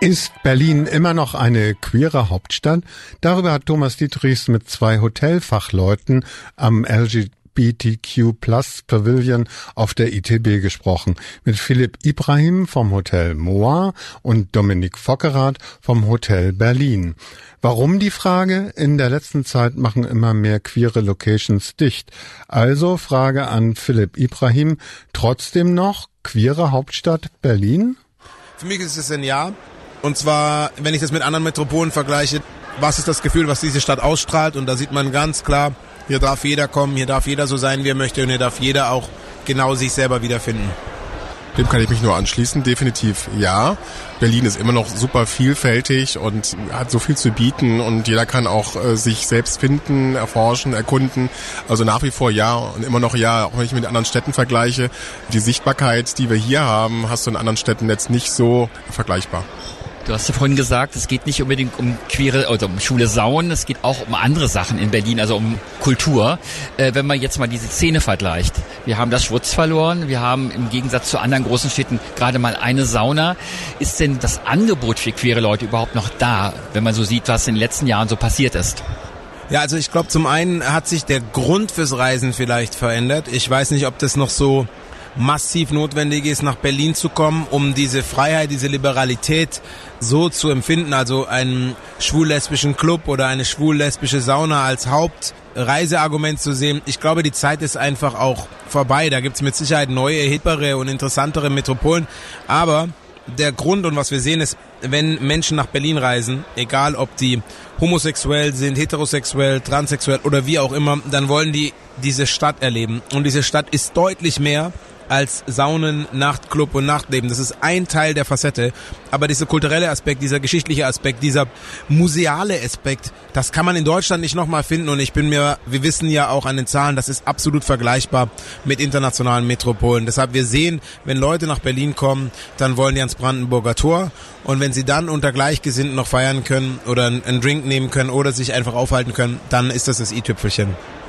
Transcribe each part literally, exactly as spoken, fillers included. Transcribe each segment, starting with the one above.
Ist Berlin immer noch eine queere Hauptstadt? Darüber hat Thomas Dietrichs mit zwei Hotelfachleuten am L G B T Q Plus Pavilion auf der I T B gesprochen. Mit Philipp Ibrahim vom Hotel Moa und Dominik Vockerath vom Hotel Berlin. Warum die Frage? In der letzten Zeit machen immer mehr queere Locations dicht. Also Frage an Philipp Ibrahim. Trotzdem noch queere Hauptstadt Berlin? Für mich ist es ein Ja. Und zwar, wenn ich das mit anderen Metropolen vergleiche, was ist das Gefühl, was diese Stadt ausstrahlt? Und da sieht man ganz klar, hier darf jeder kommen, hier darf jeder so sein, wie er möchte und hier darf jeder auch genau sich selber wiederfinden. Dem kann ich mich nur anschließen, definitiv ja. Berlin ist immer noch super vielfältig und hat so viel zu bieten und jeder kann auch äh, sich selbst finden, erforschen, erkunden. Also nach wie vor ja und immer noch ja, auch wenn ich mit anderen Städten vergleiche. Die Sichtbarkeit, die wir hier haben, hast du in anderen Städten jetzt nicht so vergleichbar. Du hast ja vorhin gesagt, es geht nicht unbedingt um queere oder um Schwule Sauen, es geht auch um andere Sachen in Berlin, also um Kultur. Äh, wenn man jetzt mal diese Szene vergleicht. Wir haben das Schwutz verloren, wir haben im Gegensatz zu anderen großen Städten gerade mal eine Sauna. Ist denn das Angebot für queere Leute überhaupt noch da, wenn man so sieht, was in den letzten Jahren so passiert ist? Ja, also ich glaube, zum einen hat sich der Grund fürs Reisen vielleicht verändert. Ich weiß nicht, ob das noch so massiv notwendig ist, nach Berlin zu kommen, um diese Freiheit, diese Liberalität so zu empfinden, also einen schwul-lesbischen Club oder eine schwul-lesbische Sauna als Hauptreiseargument zu sehen. Ich glaube, die Zeit ist einfach auch vorbei. Da gibt's mit Sicherheit neue, hippere und interessantere Metropolen. Aber der Grund und was wir sehen ist, wenn Menschen nach Berlin reisen, egal ob die homosexuell sind, heterosexuell, transsexuell oder wie auch immer, dann wollen die diese Stadt erleben. Und diese Stadt ist deutlich mehr als Saunen, Nachtclub und Nachtleben. Das ist ein Teil der Facette. Aber dieser kulturelle Aspekt, dieser geschichtliche Aspekt, dieser museale Aspekt, das kann man in Deutschland nicht nochmal finden. Und ich bin mir, wir wissen ja auch an den Zahlen, das ist absolut vergleichbar mit internationalen Metropolen. Deshalb, wir sehen, wenn Leute nach Berlin kommen, dann wollen die ans Brandenburger Tor. Und wenn sie dann unter Gleichgesinnten noch feiern können oder einen Drink nehmen können oder sich einfach aufhalten können, dann ist das das i-Tüpfelchen.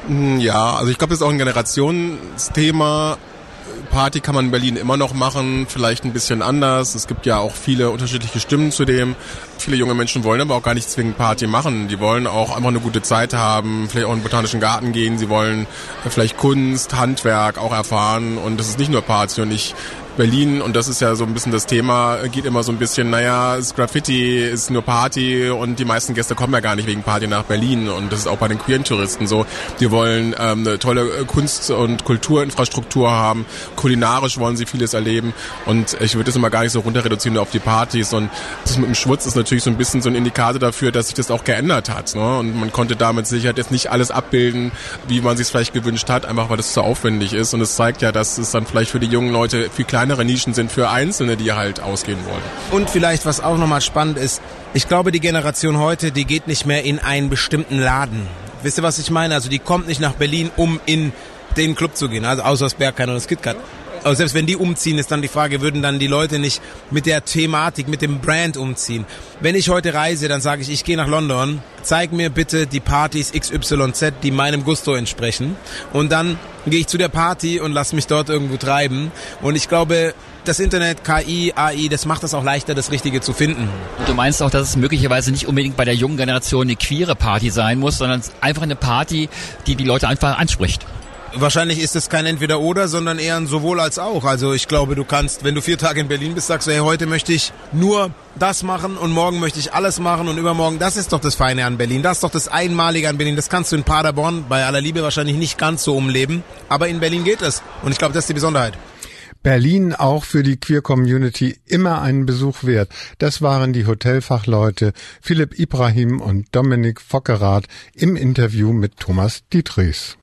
Ja, also ich glaube, das ist auch ein Generationsthema. Party kann man in Berlin immer noch machen, vielleicht ein bisschen anders. Es gibt ja auch viele unterschiedliche Stimmen zu dem. Viele junge Menschen wollen aber auch gar nicht zwingend Party machen. Die wollen auch einfach eine gute Zeit haben, vielleicht auch in den Botanischen Garten gehen. Sie wollen vielleicht Kunst, Handwerk auch erfahren. Und das ist nicht nur Party. Und ich Berlin, und das ist ja so ein bisschen das Thema, geht immer so ein bisschen, naja, ist Graffiti, ist nur Party und die meisten Gäste kommen ja gar nicht wegen Party nach Berlin und das ist auch bei den queeren Touristen so. Die wollen ähm, eine tolle Kunst- und Kulturinfrastruktur haben, kulinarisch wollen sie vieles erleben und ich würde das immer gar nicht so runter reduzieren auf die Partys und das mit dem Schwutz ist natürlich so ein bisschen so ein Indikator dafür, dass sich das auch geändert hat, ne? Und man konnte damit sicher jetzt nicht alles abbilden, wie man sich es vielleicht gewünscht hat, einfach weil das zu aufwendig ist und es zeigt ja, dass es dann vielleicht für die jungen Leute viel kleiner kleinere Nischen sind für Einzelne, die halt ausgehen wollen. Und vielleicht, was auch nochmal spannend ist, ich glaube, die Generation heute, die geht nicht mehr in einen bestimmten Laden. Wisst ihr, was ich meine? Also die kommt nicht nach Berlin, um in den Club zu gehen, also außer das Berghain oder das KitKat. Aber selbst wenn die umziehen, ist dann die Frage, würden dann die Leute nicht mit der Thematik, mit dem Brand umziehen? Wenn ich heute reise, dann sage ich, ich gehe nach London, zeig mir bitte die Partys X Y Z, die meinem Gusto entsprechen. Und dann gehe ich zu der Party und lass mich dort irgendwo treiben. Und ich glaube, das Internet, K I, A I, das macht es auch leichter, das Richtige zu finden. Und du meinst auch, dass es möglicherweise nicht unbedingt bei der jungen Generation eine queere Party sein muss, sondern einfach eine Party, die die Leute einfach anspricht? Wahrscheinlich ist es kein Entweder-Oder, sondern eher ein Sowohl als auch. Also ich glaube, du kannst, wenn du vier Tage in Berlin bist, sagst du, hey, heute möchte ich nur das machen und morgen möchte ich alles machen und übermorgen, das ist doch das Feine an Berlin, das ist doch das Einmalige an Berlin. Das kannst du in Paderborn bei aller Liebe wahrscheinlich nicht ganz so umleben, aber in Berlin geht es und ich glaube, das ist die Besonderheit. Berlin auch für die Queer-Community immer einen Besuch wert. Das waren die Hotelfachleute Philipp Ibrahim und Dominik Vockerath im Interview mit Thomas Dietrichs.